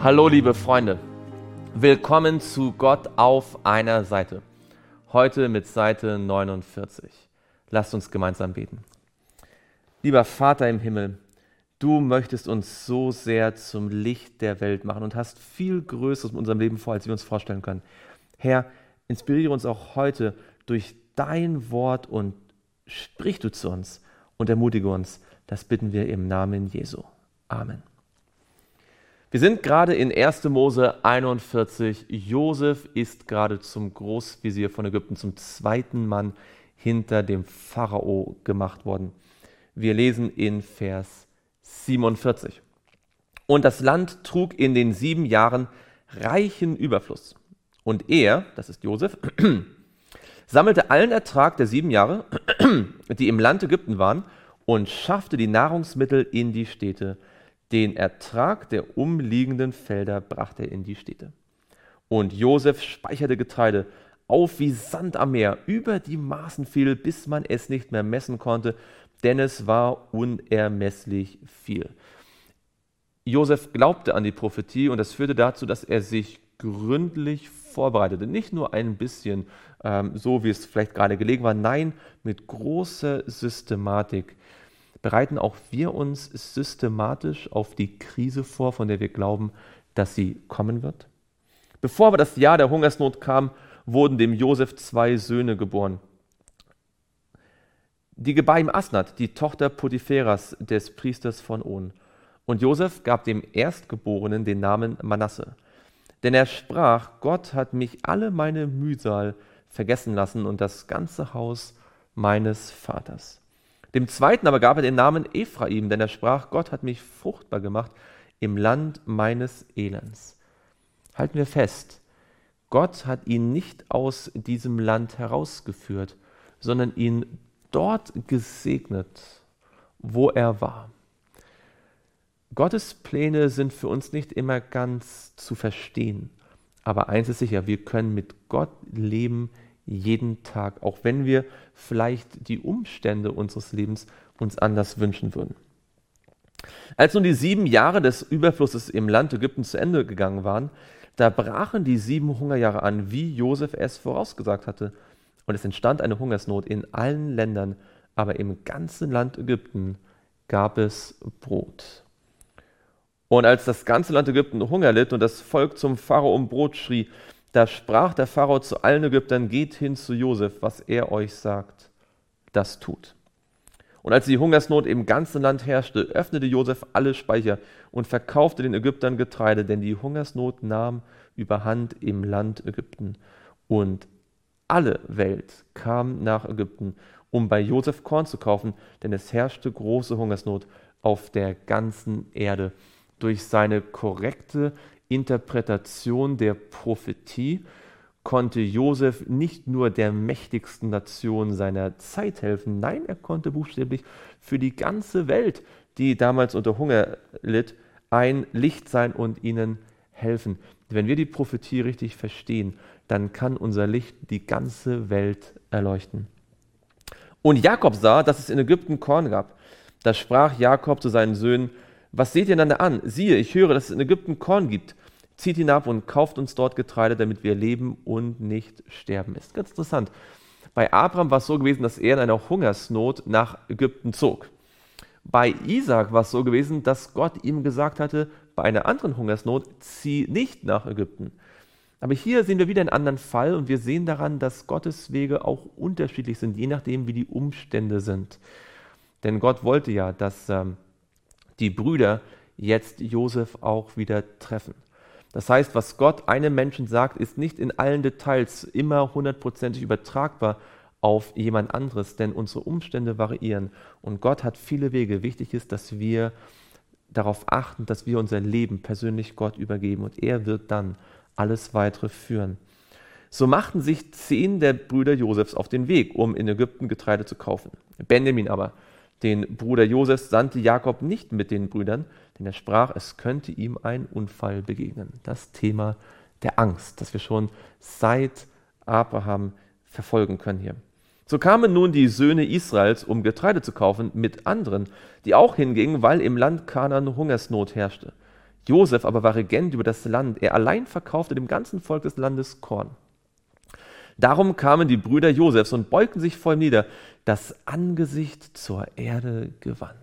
Hallo liebe Freunde, willkommen zu Gott auf einer Seite. Heute mit Seite 49. Lasst uns gemeinsam beten. Lieber Vater im Himmel, du möchtest uns so sehr zum Licht der Welt machen und hast viel Größeres in unserem Leben vor, als wir uns vorstellen können. Herr, inspiriere uns auch heute durch dein Wort und sprich du zu uns und ermutige uns. Das bitten wir im Namen Jesu. Amen. Wir sind gerade in 1. Mose 41. Josef ist gerade zum Großvezier von Ägypten, zum zweiten Mann hinter dem Pharao gemacht worden. Wir lesen in Vers 47. Und das Land trug in den 7 Jahren reichen Überfluss. Und er, das ist Josef, sammelte allen Ertrag der 7 Jahre, die im Land Ägypten waren, und schaffte die Nahrungsmittel in die Städte. Den Ertrag der umliegenden Felder brachte er in die Städte. Und Josef speicherte Getreide auf wie Sand am Meer, über die Maßen viel, bis man es nicht mehr messen konnte, denn es war unermesslich viel. Josef glaubte an die Prophetie und das führte dazu, dass er sich gründlich vorbereitete. Nicht nur ein bisschen, so wie es vielleicht gerade gelegen war, nein, mit großer Systematik. Bereiten auch wir uns systematisch auf die Krise vor, von der wir glauben, dass sie kommen wird? Bevor aber das Jahr der Hungersnot kam, wurden dem Josef 2 Söhne geboren. Die gebar ihm Asnath, die Tochter Potipheras, des Priesters von On. Und Josef gab dem Erstgeborenen den Namen Manasse. Denn er sprach, Gott hat mich alle meine Mühsal vergessen lassen und das ganze Haus meines Vaters. Dem zweiten aber gab er den Namen Ephraim, denn er sprach, Gott hat mich fruchtbar gemacht im Land meines Elends. Halten wir fest, Gott hat ihn nicht aus diesem Land herausgeführt, sondern ihn dort gesegnet, wo er war. Gottes Pläne sind für uns nicht immer ganz zu verstehen, aber eins ist sicher, wir können mit Gott leben, jeden Tag, auch wenn wir vielleicht die Umstände unseres Lebens uns anders wünschen würden. Als nun die 7 Jahre des Überflusses im Land Ägypten zu Ende gegangen waren, da brachen die 7 Hungerjahre an, wie Josef es vorausgesagt hatte. Und es entstand eine Hungersnot in allen Ländern, aber im ganzen Land Ägypten gab es Brot. Und als das ganze Land Ägypten Hunger litt und das Volk zum Pharao um Brot schrie, da sprach der Pharao zu allen Ägyptern, geht hin zu Josef, was er euch sagt, das tut. Und als die Hungersnot im ganzen Land herrschte, öffnete Josef alle Speicher und verkaufte den Ägyptern Getreide, denn die Hungersnot nahm überhand im Land Ägypten. Und alle Welt kam nach Ägypten, um bei Josef Korn zu kaufen, denn es herrschte große Hungersnot auf der ganzen Erde. Durch seine korrekte Interpretation der Prophetie konnte Josef nicht nur der mächtigsten Nation seiner Zeit helfen, nein, er konnte buchstäblich für die ganze Welt, die damals unter Hunger litt, ein Licht sein und ihnen helfen. Wenn wir die Prophetie richtig verstehen, dann kann unser Licht die ganze Welt erleuchten. Und Jakob sah, dass es in Ägypten Korn gab. Da sprach Jakob zu seinen Söhnen, was seht ihr einander an? Siehe, ich höre, dass es in Ägypten Korn gibt. Zieht hinab und kauft uns dort Getreide, damit wir leben und nicht sterben. Ist ganz interessant. Bei Abraham war es so gewesen, dass er in einer Hungersnot nach Ägypten zog. Bei Isaak war es so gewesen, dass Gott ihm gesagt hatte, bei einer anderen Hungersnot, zieh nicht nach Ägypten. Aber hier sehen wir wieder einen anderen Fall und wir sehen daran, dass Gottes Wege auch unterschiedlich sind, je nachdem, wie die Umstände sind. Denn Gott wollte ja, dass die Brüder jetzt Josef auch wieder treffen. Das heißt, was Gott einem Menschen sagt, ist nicht in allen Details immer 100% übertragbar auf jemand anderes, denn unsere Umstände variieren und Gott hat viele Wege. Wichtig ist, dass wir darauf achten, dass wir unser Leben persönlich Gott übergeben und er wird dann alles Weitere führen. So machten sich 10 der Brüder Josefs auf den Weg, um in Ägypten Getreide zu kaufen. Benjamin aber, den Bruder Josefs, sandte Jakob nicht mit den Brüdern, denn er sprach, es könnte ihm ein Unfall begegnen. Das Thema der Angst, das wir schon seit Abraham verfolgen können hier. So kamen nun die Söhne Israels, um Getreide zu kaufen, mit anderen, die auch hingingen, weil im Land Kanaan Hungersnot herrschte. Josef aber war Regent über das Land. Er allein verkaufte dem ganzen Volk des Landes Korn. Darum kamen die Brüder Josefs und beugten sich vor ihm nieder, das Angesicht zur Erde gewandt.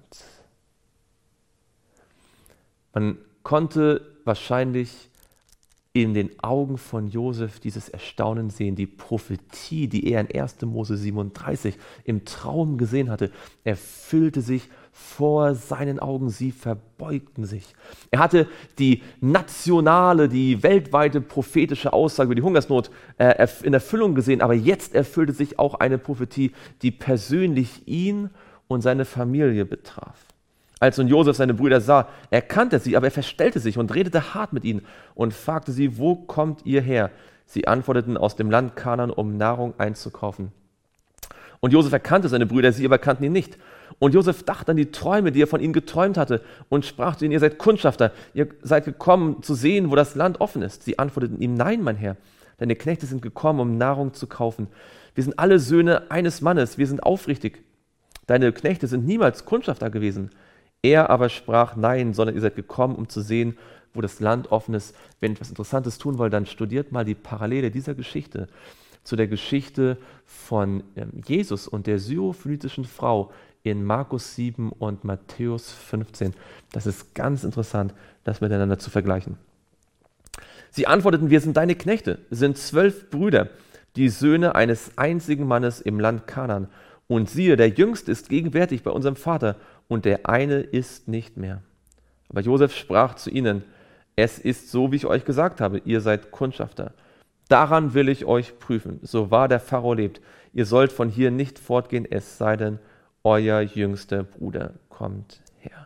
Man konnte wahrscheinlich in den Augen von Josef dieses Erstaunen sehen, die Prophetie, die er in 1. Mose 37 im Traum gesehen hatte, erfüllte sich vor seinen Augen, sie verbeugten sich. Er hatte die nationale, die weltweite prophetische Aussage über die Hungersnot in Erfüllung gesehen, aber jetzt erfüllte sich auch eine Prophetie, die persönlich ihn und seine Familie betraf. Als nun Josef seine Brüder sah, erkannte sie, aber er verstellte sich und redete hart mit ihnen und fragte sie, wo kommt ihr her? Sie antworteten, aus dem Land Kanaan, um Nahrung einzukaufen. Und Josef erkannte seine Brüder, sie aber kannten ihn nicht. Und Josef dachte an die Träume, die er von ihnen geträumt hatte, und sprach zu ihnen, ihr seid Kundschafter, ihr seid gekommen zu sehen, wo das Land offen ist. Sie antworteten ihm, nein, mein Herr, deine Knechte sind gekommen, um Nahrung zu kaufen. Wir sind alle Söhne eines Mannes, wir sind aufrichtig. Deine Knechte sind niemals Kundschafter gewesen. Er aber sprach, nein, sondern ihr seid gekommen, um zu sehen, wo das Land offen ist. Wenn ihr etwas Interessantes tun wollt, dann studiert mal die Parallele dieser Geschichte zu der Geschichte von Jesus und der syrophönizischen Frau in Markus 7 und Matthäus 15. Das ist ganz interessant, das miteinander zu vergleichen. Sie antworteten, wir sind deine Knechte, sind 12 Brüder, die Söhne eines einzigen Mannes im Land Kanaan. Und siehe, der Jüngste ist gegenwärtig bei unserem Vater und der eine ist nicht mehr. Aber Josef sprach zu ihnen, es ist so, wie ich euch gesagt habe, ihr seid Kundschafter. Daran will ich euch prüfen, so wahr der Pharao lebt. Ihr sollt von hier nicht fortgehen, es sei denn, euer jüngster Bruder kommt her.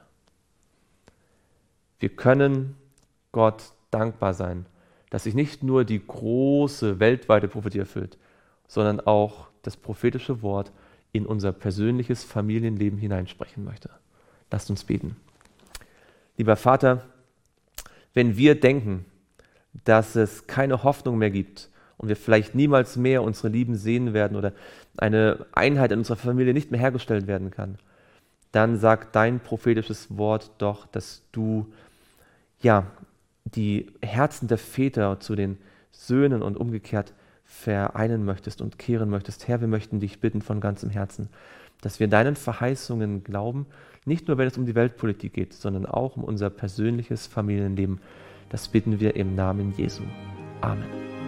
Wir können Gott dankbar sein, dass sich nicht nur die große weltweite Prophetie erfüllt, sondern auch das prophetische Wort in unser persönliches Familienleben hineinsprechen möchte. Lasst uns beten. Lieber Vater, wenn wir denken, dass es keine Hoffnung mehr gibt und wir vielleicht niemals mehr unsere Lieben sehen werden oder eine Einheit in unserer Familie nicht mehr hergestellt werden kann, dann sagt dein prophetisches Wort doch, dass du die Herzen der Väter zu den Söhnen und umgekehrt vereinen möchtest und kehren möchtest. Herr, wir möchten dich bitten von ganzem Herzen, dass wir deinen Verheißungen glauben, nicht nur wenn es um die Weltpolitik geht, sondern auch um unser persönliches Familienleben. Das bitten wir im Namen Jesu. Amen.